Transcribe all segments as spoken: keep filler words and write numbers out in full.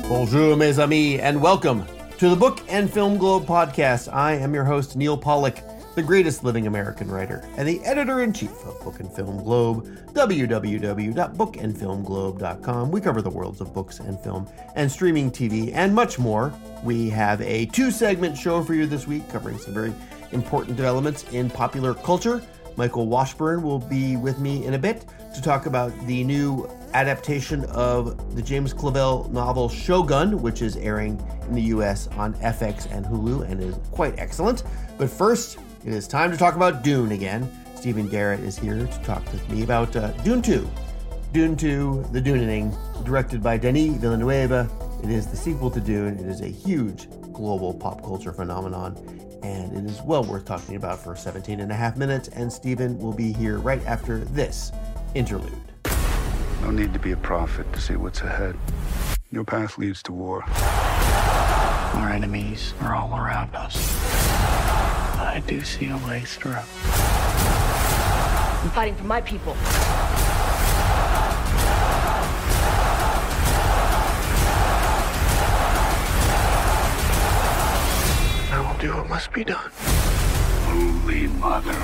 Bonjour, mes amis, and welcome to the Book and Film Globe podcast. I am your host, Neil Pollack, the greatest living American writer and the editor-in-chief of Book and Film Globe, w w w dot book and film globe dot com. We cover the worlds of books and film and streaming T V and much more. We have a two-segment show for you this week covering some very important developments in popular culture. Michael Washburn will be with me in a bit to talk about the new adaptation of the James Clavell novel Shogun, which is airing in the U S on F X and Hulu and is quite excellent. But first, it is time to talk about Dune again. Stephen Garrett is here to talk with me about uh, Dune two. Dune two, The Dunening, directed by Denis Villeneuve. It is the sequel to Dune. It is a huge global pop culture phenomenon, and it is well worth talking about for seventeen and a half minutes, and Stephen will be here right after this interlude. No need to be a prophet to see what's ahead. Your path leads to war. Our enemies are all around us. But I do see a way through. I'm fighting for my people. I will do what must be done. Holy Mother.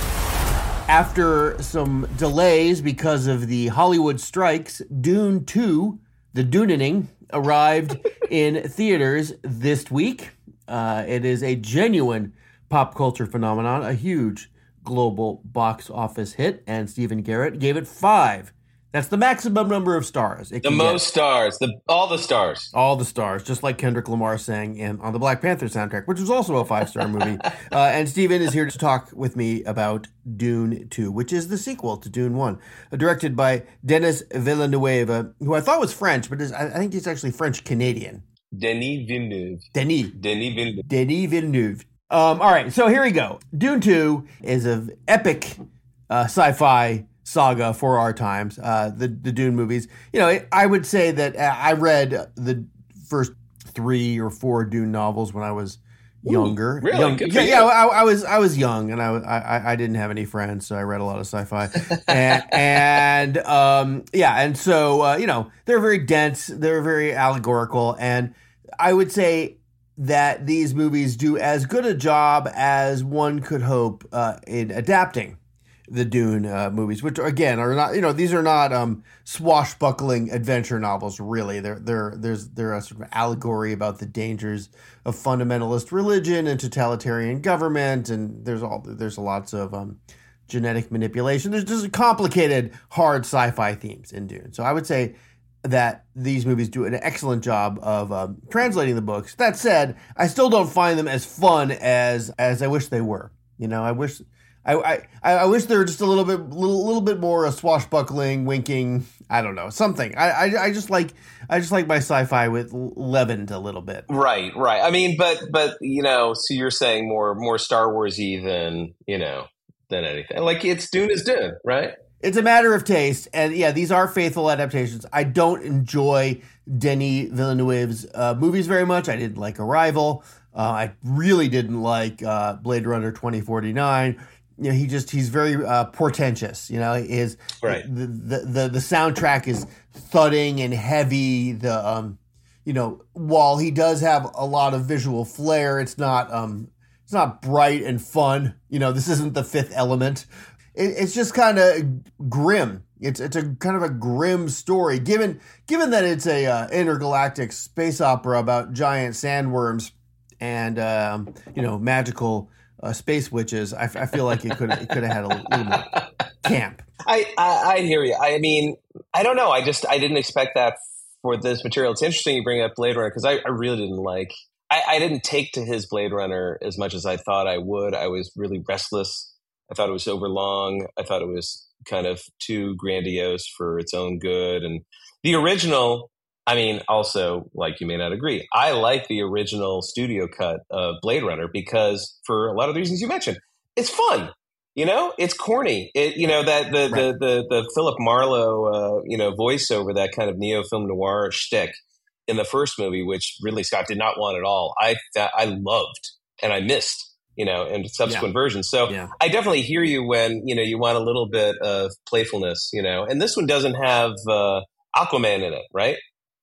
After some delays because of the Hollywood strikes, Dune two, The Dunening, arrived in theaters this week. Uh, it is a genuine pop culture phenomenon, a huge global box office hit, and Stephen Garrett gave it five. That's the maximum number of stars. It the most get. stars, the all the stars. All the stars, just like Kendrick Lamar sang in on the Black Panther soundtrack, which was also a five-star movie. Uh, and Stephen is here to talk with me about Dune two, which is the sequel to Dune one, uh, directed by Denis Villeneuve, who I thought was French, but is, I, I think he's actually French-Canadian. Denis Villeneuve. Denis. Denis Villeneuve. Denis Villeneuve. Um, all right, so here we go. Dune two is an epic uh, sci-fi saga for our times, uh, the, the Dune movies. You know, I would say that I read the first three or four Dune novels when I was younger. Ooh, really? Young, Good yeah, for yeah you. I, I was I was young, and I, I I didn't have any friends, so I read a lot of sci-fi. and and um, yeah, and so uh, you know, they're very dense, they're very allegorical, and I would say that these movies do as good a job as one could hope uh, in adapting the Dune uh, movies, which again are not, you know, these are not um, swashbuckling adventure novels. Really, they're they're there's they're a sort of allegory about the dangers of fundamentalist religion and totalitarian government, and there's all there's lots of um, genetic manipulation. There's just complicated, hard sci-fi themes in Dune. So I would say that these movies do an excellent job of um, translating the books. That said, I still don't find them as fun as as I wish they were. You know, I wish. I, I I wish they were just a little bit little, little bit more a swashbuckling, winking. I don't know, something. I, I I just like I just like my sci-fi with leavened a little bit. Right, right. I mean, but but you know, so you're saying more more Star Wars-y than you know than anything. Like it's Dune is Dune, right? It's a matter of taste, and yeah, these are faithful adaptations. I don't enjoy Denis Villeneuve's uh, movies very much. I didn't like Arrival. Uh, I really didn't like uh, Blade Runner twenty forty-nine. You know, he just, he's very uh, portentous, you know, his, right. the, the, the, the soundtrack is thudding and heavy. The, um, you know, while he does have a lot of visual flair, it's not, um, it's not bright and fun. You know, this isn't The Fifth Element. It, it's just kind of grim. It's, it's a kind of a grim story, given, given that it's a uh, intergalactic space opera about giant sandworms and, um, you know, magical Uh, space witches. I, I feel like it could it could have had a little more camp. I, I I hear you. I mean, I don't know. I just I didn't expect that for this material. It's interesting you bring up Blade Runner because I, I really didn't like. I, I didn't take to his Blade Runner as much as I thought I would. I was really restless. I thought it was overlong. I thought it was kind of too grandiose for its own good. And the original. I mean, also, like you may not agree, I like the original studio cut of Blade Runner because for a lot of the reasons you mentioned, it's fun. You know, it's corny. It, you know, that the, right. the, the, the Philip Marlowe, uh, you know, voiceover, that kind of neo-film noir shtick in the first movie, which Ridley Scott did not want at all. I, that I loved and I missed, you know, in subsequent yeah. versions. So yeah. I definitely hear you when, you know, you want a little bit of playfulness, you know, and this one doesn't have uh, Aquaman in it, right?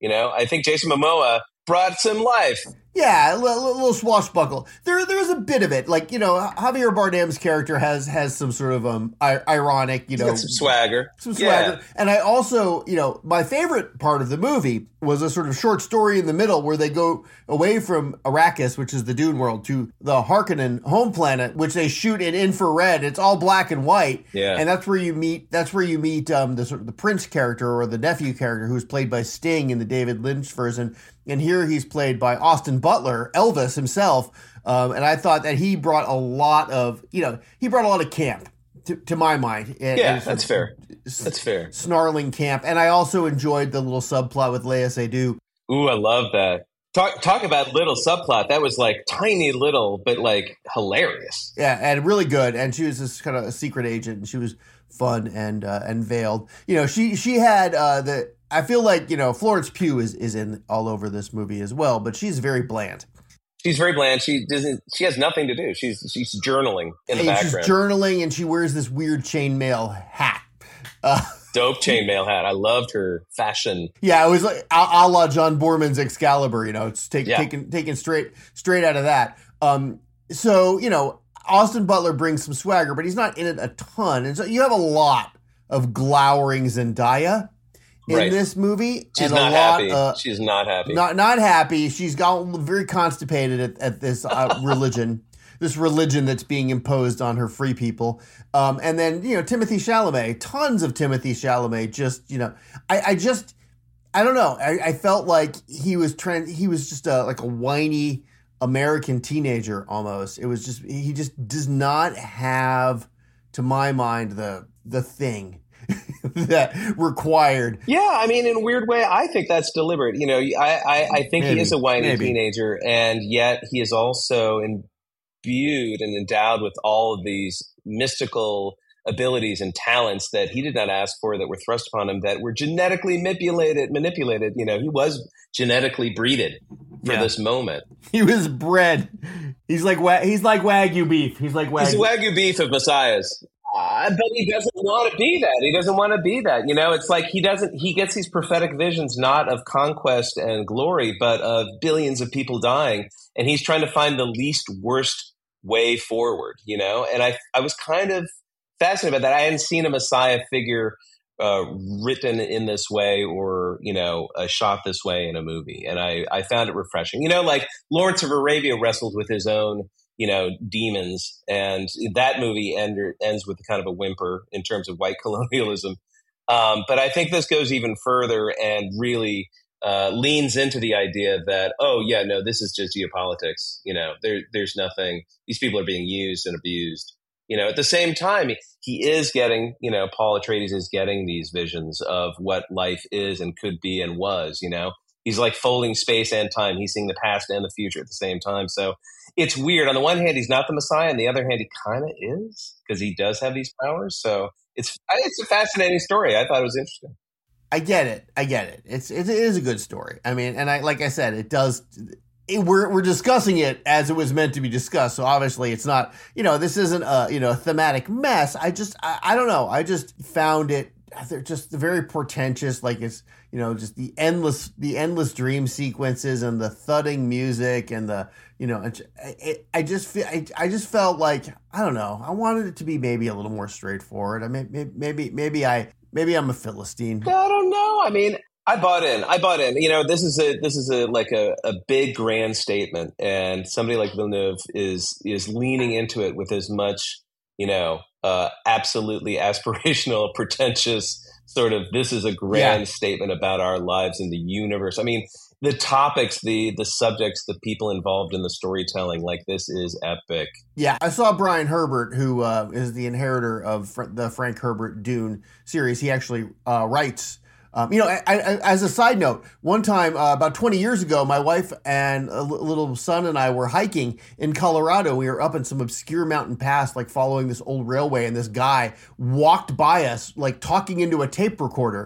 You know, I think Jason Momoa brought some life. Yeah, a little, little swashbuckle. There, there's a bit of it. Like, you know, Javier Bardem's character has has some sort of um I- ironic, you know, some swagger, some swagger. Yeah. And I also, you know, my favorite part of the movie was a sort of short story in the middle where they go away from Arrakis, which is the Dune world, to the Harkonnen home planet, which they shoot in infrared. It's all black and white. Yeah, and that's where you meet. That's where you meet um the sort of the prince character or the nephew character who's played by Sting in the David Lynch version. And here he's played by Austin Butler, Elvis himself. Um, and I thought that he brought a lot of, you know, he brought a lot of camp to, to my mind. And, yeah, and that's fair. That's fair. Snarling camp. And I also enjoyed the little subplot with Léa Seydoux. Ooh, I love that. Talk talk about little subplot. That was like tiny little, but like hilarious. Yeah, and really good. And she was this kind of a secret agent, and she was fun and uh, and veiled. You know, she she had uh, the. I feel like, you know, Florence Pugh is, is in all over this movie as well, but she's very bland. She's very bland. She doesn't. She has nothing to do. She's she's journaling in the and background. She's journaling, and she wears this weird chainmail hat. Uh, Dope chainmail hat. I loved her fashion. Yeah, it was like a, a la John Boorman's Excalibur. You know, it's take, yeah. taken taken straight straight out of that. Um, so you know, Austin Butler brings some swagger, but he's not in it a ton, and so you have a lot of glowering Zendaya in right. this movie. She's and not a lot, happy. Uh, She's not happy. Not not happy. She's got very constipated at, at this uh, religion, this religion that's being imposed on her free people. Um, and then, you know, Timothée Chalamet, tons of Timothée Chalamet. Just, you know, I, I just, I don't know. I, I felt like he was trying. He was just a, like a whiny American teenager almost. It was just he just does not have, to my mind, the the thing that required. Yeah, I mean, in a weird way, I think that's deliberate. You know, I I, I think maybe, he is a whiny maybe. teenager, and yet he is also imbued and endowed with all of these mystical abilities and talents that he did not ask for, that were thrust upon him, that were genetically manipulated. Manipulated. You know, he was genetically breeded for Yeah. this moment. He was bred. He's like wa- he's like Wagyu beef. He's like Wagyu. He's the Wagyu beef of messiahs. Uh, but he doesn't want to be that. He doesn't want to be that. You know, it's like he doesn't, he gets these prophetic visions, not of conquest and glory, but of billions of people dying. And he's trying to find the least worst way forward, you know? And I, I was kind of fascinated by that. I hadn't seen a Messiah figure uh, written in this way or, you know, uh, shot this way in a movie. And I, I found it refreshing. You know, like Lawrence of Arabia wrestled with his own, you know, demons. And that movie end, ends with kind of a whimper in terms of white colonialism. Um, but I think this goes even further and really uh, leans into the idea that, oh, yeah, no, this is just geopolitics. You know, there, there's nothing. These people are being used and abused. You know, at the same time, he is getting, you know, Paul Atreides is getting these visions of what life is and could be and was, you know. He's like folding space and time. He's seeing the past and the future at the same time. So it's weird. On the one hand, he's not the Messiah. On the other hand, he kind of is, because he does have these powers. So it's it's a fascinating story. I thought it was interesting. I get it. I get it. It's it is a good story. I mean, and I like I said, it does. It, we're we're discussing it as it was meant to be discussed. So obviously, it's not. You know, this isn't a you know a thematic mess. I just I, I don't know. I just found it. They're just very portentous. Like it's you know just the endless the endless dream sequences and the thudding music and the you know it, it, I just feel I, I just felt like I don't know. I wanted it to be maybe a little more straightforward. I mean, maybe maybe maybe I maybe I'm a Philistine. I don't know. I mean, I bought in. I bought in. You know, this is a this is a like a, a big grand statement, and somebody like Villeneuve is is leaning into it with as much you know uh, absolutely aspirational, pretentious sort of. This is a grand yeah. statement about our lives in the universe. I mean, the topics, the the subjects, the people involved in the storytelling. Like this is epic. Yeah, I saw Brian Herbert, who uh, is the inheritor of fr- the Frank Herbert Dune series. He actually uh, writes. Um, you know, I, I, as a side note, one time uh, about twenty years ago, my wife and a l- little son and I were hiking in Colorado. We were up in some obscure mountain pass, like following this old railway, and this guy walked by us, like talking into a tape recorder.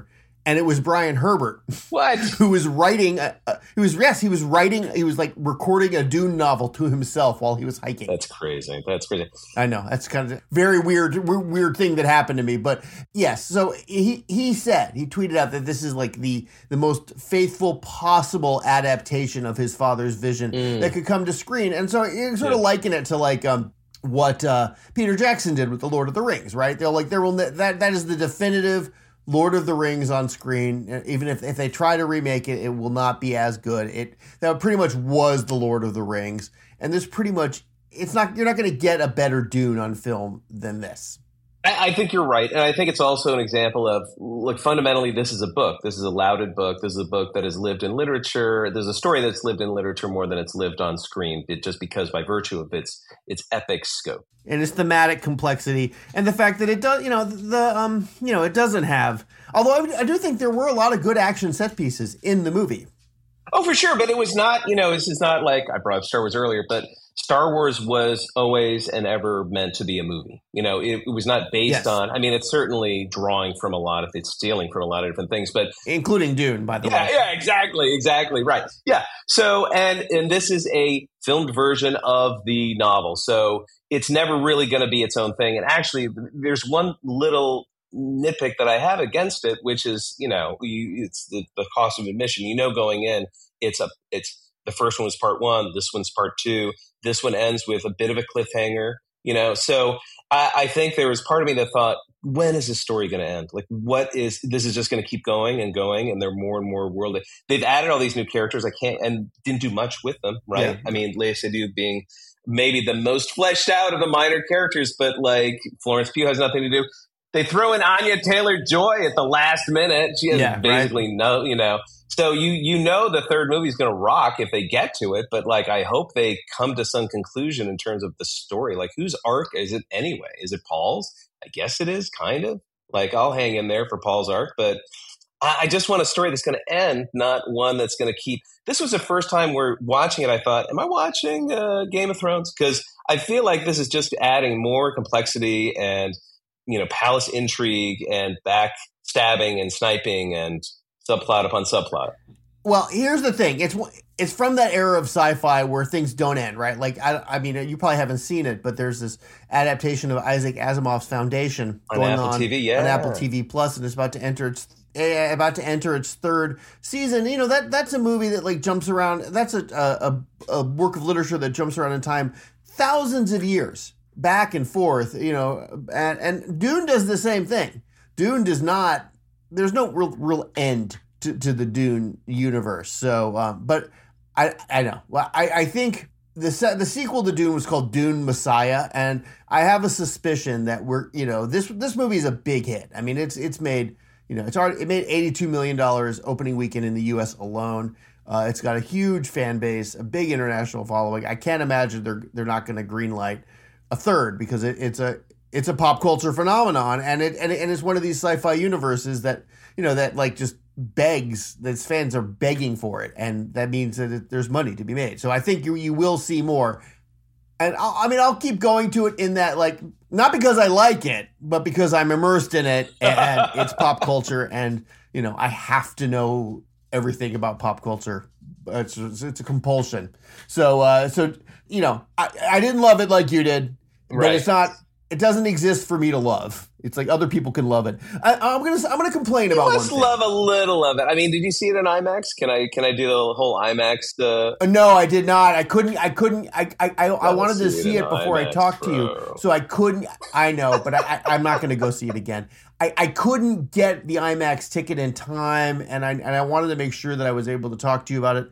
and it was Brian Herbert. What? Who was writing, a, a, he was, yes, he was writing, he was like recording a Dune novel to himself while he was hiking. That's crazy. That's crazy. I know. That's kind of a very weird, weird thing that happened to me. But yes, so he, he said, he tweeted out that this is like the, the most faithful possible adaptation of his father's vision mm. that could come to screen. And so you sort yeah. of liken it to like, um, what uh, Peter Jackson did with The Lord of the Rings, right? They're like, there will that that is the definitive Lord of the Rings on screen. Even if, if they try to remake it, it will not be as good. It that pretty much was The Lord of the Rings, and this pretty much it's not. You're not going to get a better Dune on film than this. I think you're right. And I think it's also an example of, look, fundamentally, this is a book. This is a lauded book. This is a book that has lived in literature. There's a story that's lived in literature more than it's lived on screen, it, just because by virtue of its its epic scope. And its thematic complexity and the fact that it does, you know, the, um, you know, it doesn't have, although I, I do think there were a lot of good action set pieces in the movie. Oh, for sure. But it was not, you know, this is not like, I brought up Star Wars earlier, but Star Wars was always and ever meant to be a movie. You know, it, it was not based yes. on, I mean, it's certainly drawing from a lot of, it's stealing from a lot of different things, but. Including Dune, by the yeah, way. Yeah, exactly. Exactly. Right. Yeah. So, and, and this is a filmed version of the novel. So it's never really going to be its own thing. And actually, there's one little nitpick that I have against it, which is, you know, you, it's the, the cost of admission. You know, going in, it's a, it's, the first one was part one. This one's part two. This one ends with a bit of a cliffhanger, you know? So I, I think there was part of me that thought, when is this story going to end? Like, what is, this is just going to keep going and going, and they're more and more worldly. They've added all these new characters. I can't, and didn't do much with them, right? Yeah. I mean, Léa Seydoux being maybe the most fleshed out of the minor characters, but like Florence Pugh has nothing to do. They throw in Anya Taylor-Joy at the last minute. She has yeah, basically right. no, you know. So you you know the third movie is going to rock if they get to it, but like I hope they come to some conclusion in terms of the story. Like, whose arc is it anyway? Is it Paul's? I guess it is, kind of. Like, I'll hang in there for Paul's arc, but I, I just want a story that's going to end, not one that's going to keep. This was the first time we're watching it. I thought, am I watching uh, Game of Thrones? Because I feel like this is just adding more complexity and, you know, palace intrigue and backstabbing and sniping and subplot upon subplot. Well, here's the thing. It's it's from that era of sci-fi where things don't end, right? Like, I, I mean, you probably haven't seen it, but there's this adaptation of Isaac Asimov's Foundation on going Apple on T V, yeah. on Apple T V Plus, and it's about to enter its uh, about to enter its third season. You know, that that's a movie that like jumps around. That's a a, a work of literature that jumps around in time thousands of years back and forth. You know, and and Dune does the same thing. Dune does not. There's no real real end to, to the Dune universe. So, um, but I I know. Well, I, I think the the sequel to Dune was called Dune Messiah, and I have a suspicion that we're you know this this movie is a big hit. I mean, it's it's made you know it's already it made eighty-two million dollars opening weekend in the U S alone. Uh, it's got a huge fan base, a big international following. I can't imagine they're they're not going to greenlight a third because it, it's a It's a pop culture phenomenon, and it and, it and it's one of these sci-fi universes that you know that like just begs that its fans are begging for it, and that means that it, there's money to be made. So I think you you will see more, and I'll, I mean I'll keep going to it in that like not because I like it, but because I'm immersed in it and it's pop culture, and you know I have to know everything about pop culture. It's it's a compulsion. So uh, so you know I I didn't love it like you did, but right. it's not. It doesn't exist for me to love. It's like other people can love it. I, I'm gonna I'm gonna complain you about must one thing. love a little of it. I mean, did you see it in IMAX? Can I can I do the whole IMAX? Uh... No, I did not. I couldn't. I couldn't. I I I, I wanted to see it, it before IMAX, I talked bro. to you, so I couldn't. I know, but I, I I'm not going to go see it again. I, I couldn't get the IMAX ticket in time, and I and I wanted to make sure that I was able to talk to you about it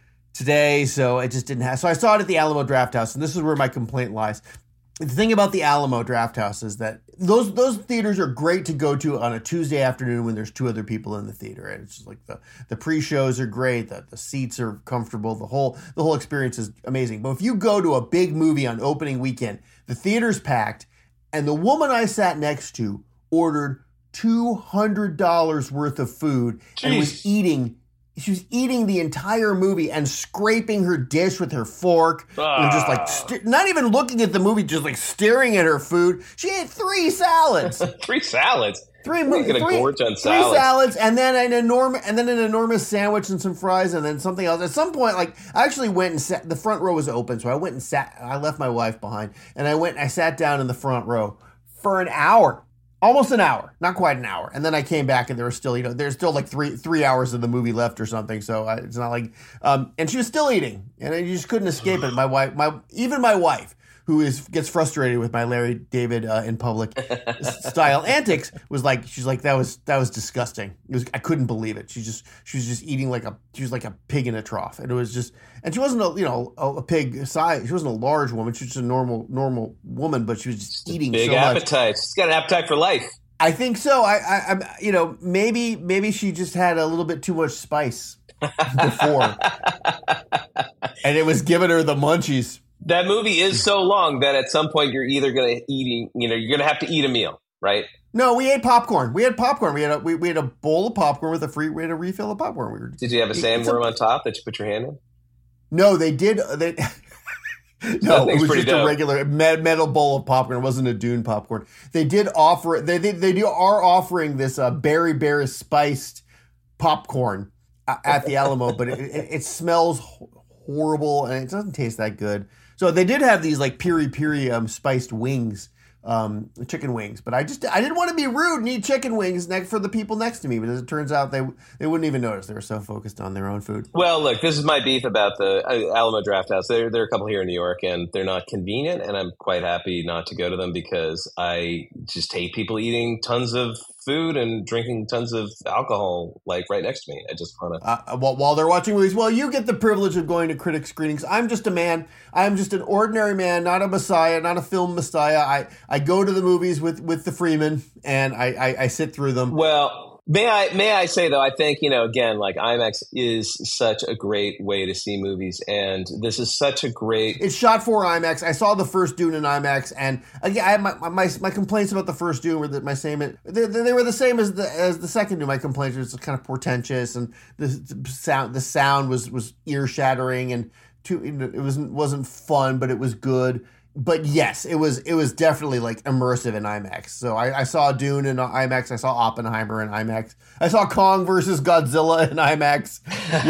today, so it just didn't have. So I saw it at the Alamo Drafthouse, and this is where my complaint lies. The thing about the Alamo Drafthouse is that those those theaters are great to go to on a Tuesday afternoon when there's two other people in the theater, and it's just like the, the pre-shows are great, the, the seats are comfortable, the whole the whole experience is amazing. But if you go to a big movie on opening weekend, the theater's packed, and the woman I sat next to ordered two hundred dollars worth of food Jeez. and was eating she was eating the entire movie and scraping her dish with her fork, Ah. and just like st- not even looking at the movie, just like staring at her food. She ate three salads. Three salads. Three, You're gonna three, gorge on three salads. salads, and then an enormous, and then an enormous sandwich and some fries, and then something else. At some point, like I actually went and sat. The front row was open, so I went and sat. I left my wife behind, and I went. and I sat down in the front row for an hour, almost an hour, not quite an hour, and then I came back, and there was still, you know, there's still like three three hours of the movie left or something. So I, it's not like, um, and she was still eating, and you just couldn't escape it. My wife, my even my wife. Who is gets frustrated with my Larry David uh, in public style antics? Was like she's like that was that was disgusting. It was I couldn't believe it. She just she was just eating like a she was like a pig in a trough, and it was just and she wasn't a you know a, a pig size. She wasn't a large woman. She was just a normal normal woman, but she was just eating Big so much. appetite. She's got an appetite for life. I think so. I, I I'm you know maybe maybe she just had a little bit too much spice before, and it was giving her the munchies. That movie is so long that at some point you're either going to eating, you know, you're going to have to eat a meal, right? No, we ate popcorn. We had popcorn. We had a we, we had a bowl of popcorn with a free. We had a refill of popcorn. We were, Did you have a sandworm on top that you put your hand in? No, they did. They no, it was just dope. a regular metal bowl of popcorn. It wasn't a Dune popcorn. They did offer. They they they do are offering this uh, berry berry spiced popcorn at the Alamo, but it, it, it smells horrible and it doesn't taste that good. So they did have these like piri piri um, spiced wings, um, chicken wings. But I just I didn't want to be rude and eat chicken wings next for the people next to me. But as it turns out, they they wouldn't even notice. They were so focused on their own food. Well, look, this is my beef about the uh, Alamo Drafthouse. There, there are a couple here in New York, and they're not convenient. And I'm quite happy not to go to them because I just hate people eating tons of food and drinking tons of alcohol like right next to me. I just want to. Uh, while, while they're watching movies, well, you get the privilege of going to critic screenings. I'm just a man. I'm just an ordinary man, not a messiah, not a film messiah. I, I go to the movies with, with the Freeman and I, I, I sit through them. Well, may I may I say though, I think, you know, again, like IMAX is such a great way to see movies, and this is such a great. It's shot for IMAX. I saw the first Dune in IMAX, and again, I my my, my complaints about the first Dune were that my same they, they were the same as the as the second Dune. My complaints were kind of portentous, and the, the sound the sound was was ear shattering, and too it wasn't wasn't fun, but it was good. But yes, it was it was definitely like immersive in IMAX. So I, I saw Dune in IMAX. I saw Oppenheimer in IMAX. I saw Kong versus Godzilla in IMAX.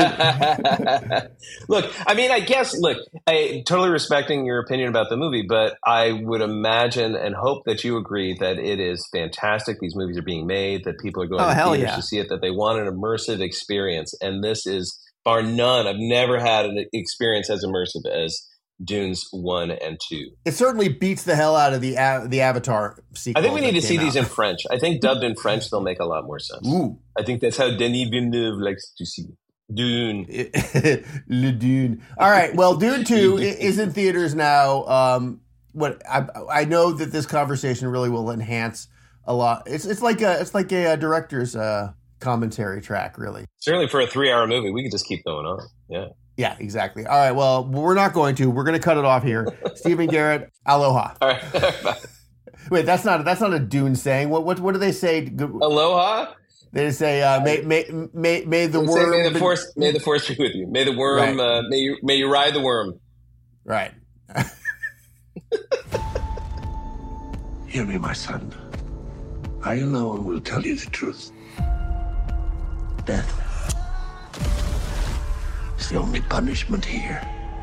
Look, I mean, I guess, look, I totally respecting your opinion about the movie, but I would imagine and hope that you agree that it is fantastic. These movies are being made, that people are going Oh, to hell theaters yeah. to see it, that they want an immersive experience. And this is, bar none, I've never had an experience as immersive as Dunes one and two. It certainly beats the hell out of the uh, the Avatar sequel. I think we need that to see came these out. in French. I think dubbed in French, they'll make a lot more sense. Ooh. I think that's how Denis Villeneuve likes to see Dune. Le Dune. All right. Well, Dune two i- is in theaters now. Um, what I, I know that this conversation really will enhance a lot. It's it's like a it's like a, uh director's uh, commentary track, really. Certainly for a three-hour movie, we could just keep going on. Yeah. Yeah, exactly. All right. Well, we're not going to. We're going to cut it off here. Stephen Garrett, aloha. All right. Bye. Wait, that's not that's not a Dune saying. What what what do they say? Aloha. They say uh, may may may may the Say, worm. may the force, may the force be with you. May the worm, Right. uh, may you, may you ride the worm. Right. Hear me, my son. I alone will tell you the truth. Death is the only punishment here.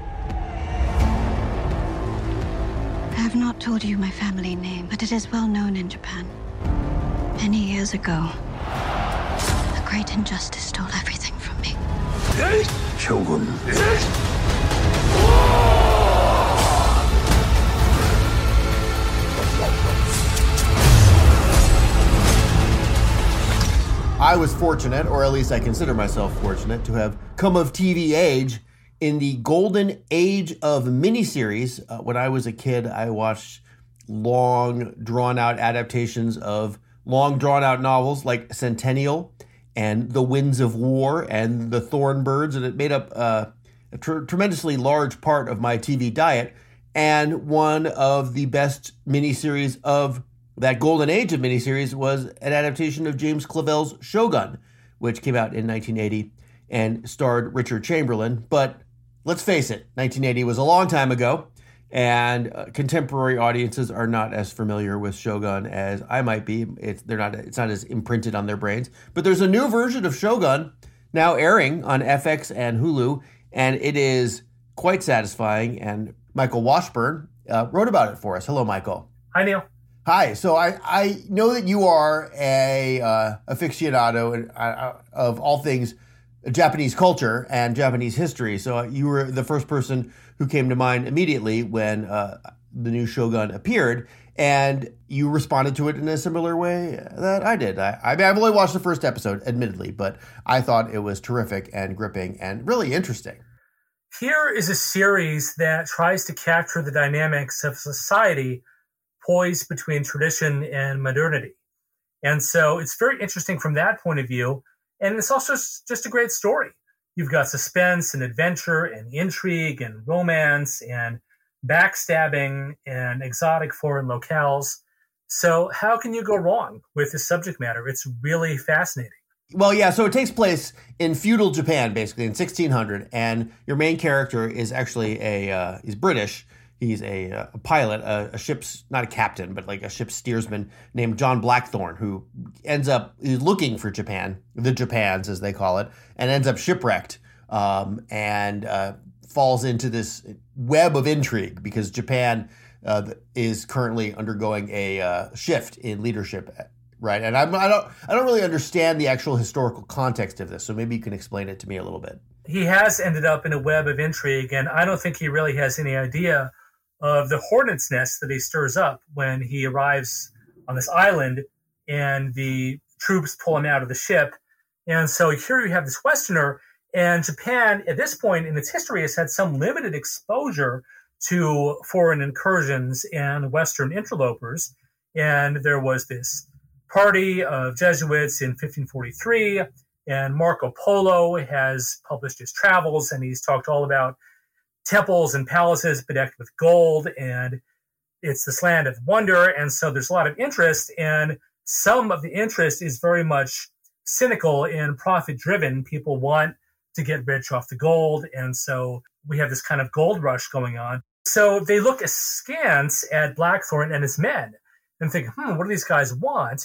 I have not told you my family name, but it is well known in Japan. Many years ago, a great injustice stole everything from me. Shogun. I was fortunate, or at least I consider myself fortunate, to have come of T V age in the golden age of miniseries. Uh, when I was a kid, I watched long, drawn-out adaptations of long, drawn-out novels like Centennial and The Winds of War and The Thornbirds, and it made up uh, a tr- tremendously large part of my T V diet. And one of the best miniseries of that golden age of miniseries was an adaptation of James Clavell's Shogun, which came out in nineteen eighty. and starred Richard Chamberlain. But let's face it, nineteen eighty was a long time ago, and uh, contemporary audiences are not as familiar with Shogun as I might be. It's they're not. It's not as imprinted on their brains. But there's a new version of Shogun now airing on F X and Hulu, and it is quite satisfying. And Michael Washburn uh, wrote about it for us. Hello, Michael. Hi, Neil. Hi. So I, I know that you are a uh, aficionado of all things Japanese culture and Japanese history. So you were the first person who came to mind immediately when uh, the new Shogun appeared, and you responded to it in a similar way that I did. I, I mean, I've only watched the first episode, admittedly, but I thought it was terrific and gripping and really interesting. Here is a series that tries to capture the dynamics of society poised between tradition and modernity. And so it's very interesting from that point of view. And it's also just a great story. You've got suspense and adventure and intrigue and romance and backstabbing and exotic foreign locales. So how can you go wrong with this subject matter? It's really fascinating. Well, yeah, so it takes place in feudal Japan, basically, in sixteen hundred. And your main character is actually a, uh, he's British. He's a, a pilot, a, a ship's, not a captain, but like a ship's steersman named John Blackthorne, who ends up looking for Japan, the Japans as they call it, and ends up shipwrecked um, and uh, falls into this web of intrigue because Japan uh, is currently undergoing a uh, shift in leadership, right? And I'm, I don't, I don't really understand the actual historical context of this, so maybe you can explain it to me a little bit. He has ended up in a web of intrigue, and I don't think he really has any idea of the hornet's nest that he stirs up when he arrives on this island and the troops pull him out of the ship. And so here you have this Westerner, and Japan at this point in its history has had some limited exposure to foreign incursions and Western interlopers. And there was this party of Jesuits in fifteen forty-three, and Marco Polo has published his travels, and he's talked all about temples and palaces bedecked with gold, and it's this land of wonder. And so there's a lot of interest, and some of the interest is very much cynical and profit driven. People want to get rich off the gold. And so we have this kind of gold rush going on. So they look askance at Blackthorne and his men and think, hmm, what do these guys want?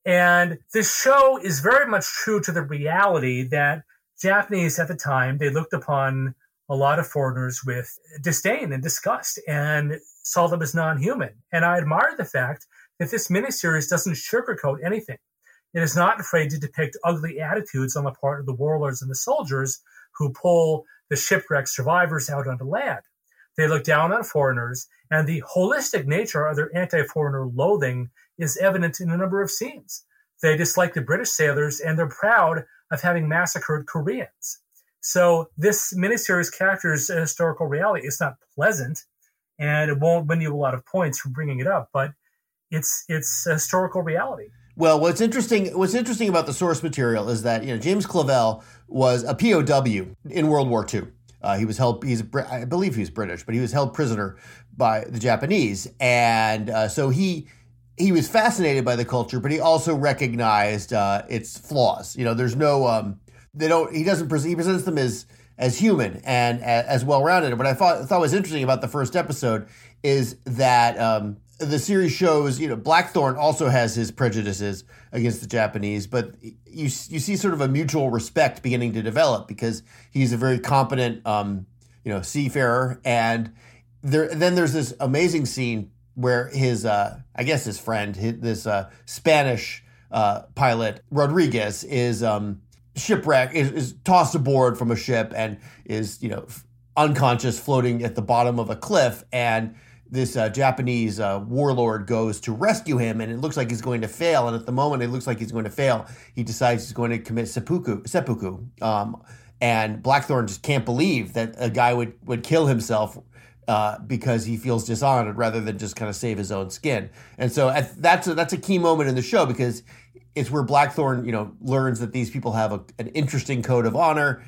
And this show is very much true to the reality that Japanese at the time, they looked upon a lot of foreigners with disdain and disgust and saw them as non-human. And I admire the fact that this miniseries doesn't sugarcoat anything. It is not afraid to depict ugly attitudes on the part of the warlords and the soldiers who pull the shipwrecked survivors out onto land. They look down on foreigners, and the holistic nature of their anti-foreigner loathing is evident in a number of scenes. They dislike the British sailors, and they're proud of having massacred Koreans. So this miniseries captures a historical reality. It's not pleasant, and it won't win you a lot of points for bringing it up, but it's it's a historical reality. Well, what's interesting what's interesting about the source material is that, you know, James Clavell was a P O W in World War Two. Uh, he was held. He's I believe he was British, but he was held prisoner by the Japanese, and uh, so he. He was fascinated by the culture, but he also recognized uh, its flaws. You know, there's no, um, they don't, he doesn't, he presents them as, as human and as, as well-rounded. And what I thought, thought was interesting about the first episode is that um, the series shows, you know, Blackthorne also has his prejudices against the Japanese, but you, you see sort of a mutual respect beginning to develop because he's a very competent, um, you know, seafarer. And there, then there's this amazing scene where his, uh, I guess his friend, his, this uh, Spanish uh, pilot, Rodriguez, is um, shipwrecked, is, is tossed aboard from a ship and is, you know, f- unconscious, floating at the bottom of a cliff. And this uh, Japanese uh, warlord goes to rescue him, and it looks like he's going to fail. And at the moment it looks like he's going to fail, he decides he's going to commit seppuku. seppuku. Um, and Blackthorne just can't believe that a guy would, would kill himself Uh, because he feels dishonored rather than just kind of save his own skin. And so at, that's a, that's a key moment in the show because it's where Blackthorne, you know, learns that these people have a, an interesting code of honor.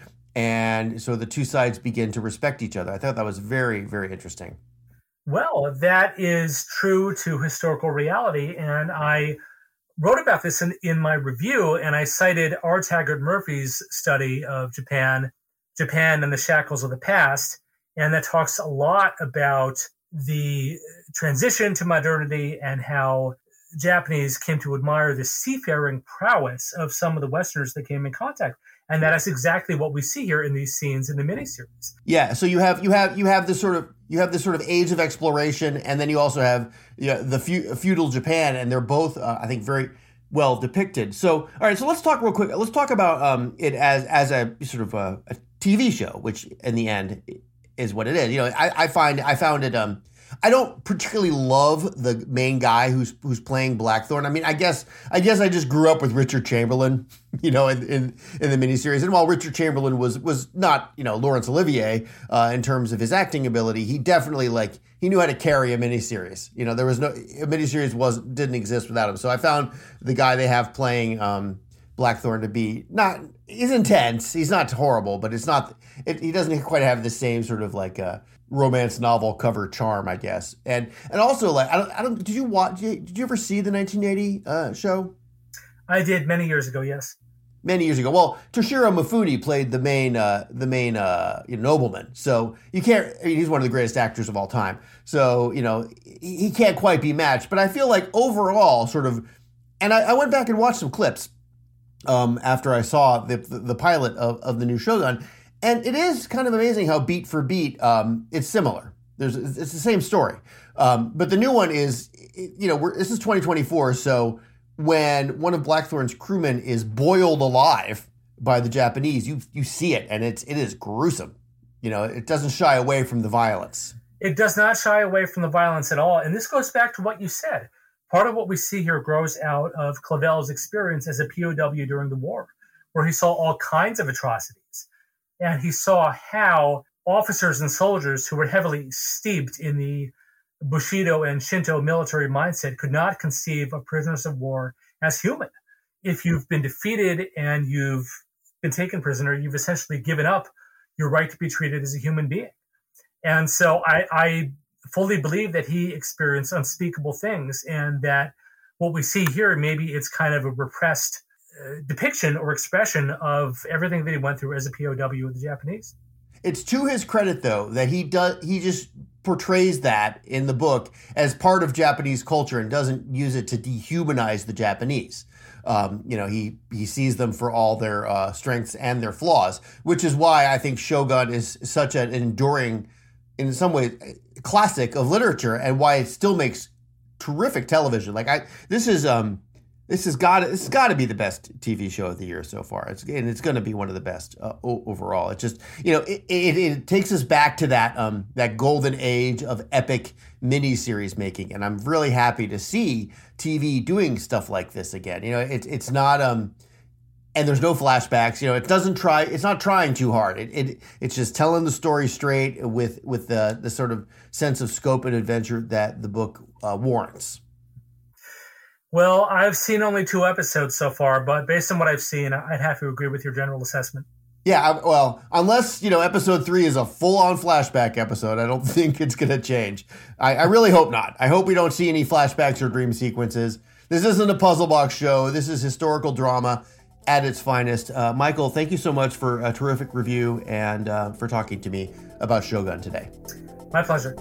And so the two sides begin to respect each other. I thought that was very, very interesting. Well, that is true to historical reality. And I wrote about this in, in my review, and I cited R. Taggart Murphy's study of Japan, Japan and the Shackles of the Past, and that talks a lot about the transition to modernity and how Japanese came to admire the seafaring prowess of some of the Westerners they came in contact. And that is exactly what we see here in these scenes in the miniseries. Yeah, so you have you have you have this sort of you have this sort of age of exploration, and then you also have you know, the fe- feudal Japan, and they're both uh, I think very well depicted. So all right, so let's talk real quick. Let's talk about um, it as as a sort of a, a T V show, which in the end is what it is. You know, I, I find I found it. Um, I don't particularly love the main guy who's who's playing Blackthorn. I mean, I guess I guess I just grew up with Richard Chamberlain, you know, in in, in the miniseries. And while Richard Chamberlain was was not, you know, Laurence Olivier uh, in terms of his acting ability, he definitely like he knew how to carry a miniseries. You know, there was no a miniseries was didn't exist without him. So I found the guy they have playing um, Blackthorn to be not he's intense. He's not horrible, but it's not. It, he doesn't quite have the same sort of like. Uh, romance novel cover charm, I guess, and and also like I don't I don't did you watch did you ever see the nineteen eighty uh, show? I did many years ago. Yes, many years ago. Well, Toshiro Mifune played the main uh, the main uh, you know, nobleman, so you can't. I mean, he's one of the greatest actors of all time. So you know he, he can't quite be matched. But I feel like overall, sort of, and I, I went back and watched some clips um, after I saw the the, the pilot of, of the new Shogun. And it is kind of amazing how beat for beat um, it's similar. There's it's the same story, um, but the new one is, you know, we're, this is twenty twenty-four. So when one of Blackthorn's crewmen is boiled alive by the Japanese, you you see it, and it's it is gruesome. You know, it doesn't shy away from the violence. It does not shy away from the violence at all. And this goes back to what you said. Part of what we see here grows out of Clavel's experience as a P O W during the war, where he saw all kinds of atrocities. And he saw how officers and soldiers who were heavily steeped in the Bushido and Shinto military mindset could not conceive of prisoners of war as human. If you've been defeated and you've been taken prisoner, you've essentially given up your right to be treated as a human being. And so I, I fully believe that he experienced unspeakable things, and that what we see here, maybe it's kind of a repressed depiction or expression of everything that he went through as a P O W with the Japanese. It's to his credit, though, that he does he just portrays that in the book as part of Japanese culture and doesn't use it to dehumanize the Japanese. Um, you know, he he sees them for all their uh, strengths and their flaws, which is why I think Shogun is such an enduring, in some ways, classic of literature, and why it still makes terrific television. Like I, this is um. This has got this has got to be the best T V show of the year so far. It's and it's going to be one of the best uh, overall. It just you know it, it it takes us back to that um that golden age of epic miniseries making, and I'm really happy to see T V doing stuff like this again. You know, it's it's not um and there's no flashbacks. You know, it doesn't try. It's not trying too hard. It it it's just telling the story straight with with the the sort of sense of scope and adventure that the book uh, warrants. Well, I've seen only two episodes so far, but based on what I've seen, I'd have to agree with your general assessment. Yeah, I, well, unless, you know, episode three is a full-on flashback episode, I don't think it's going to change. I, I really hope not. I hope we don't see any flashbacks or dream sequences. This isn't a puzzle box show. This is historical drama at its finest. Uh, Michael, thank you so much for a terrific review and uh, for talking to me about Shogun today. My pleasure.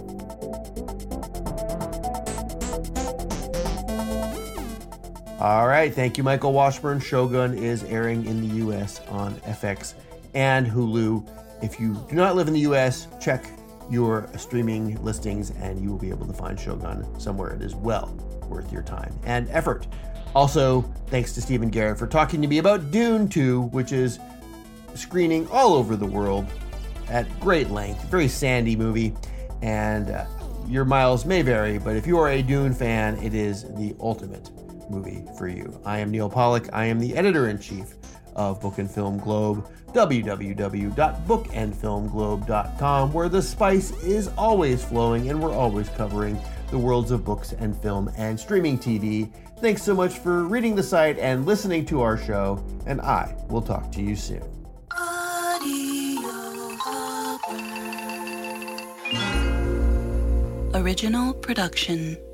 All right. Thank you, Michael Washburn. Shogun is airing in the U S on F X and Hulu. If you do not live in the U S, check your streaming listings and you will be able to find Shogun somewhere it is well worth your time and effort. Also, thanks to Stephen Garrett for talking to me about Dune two, which is screening all over the world at great length. Very sandy movie, and uh, your miles may vary, but if you are a Dune fan, it is the ultimate movie for you. I am Neil Pollack. I am the editor-in-chief of Book and Film Globe, w w w dot book and film globe dot com, where the spice is always flowing and we're always covering the worlds of books and film and streaming T V. Thanks so much for reading the site and listening to our show, and I will talk to you soon. Original production.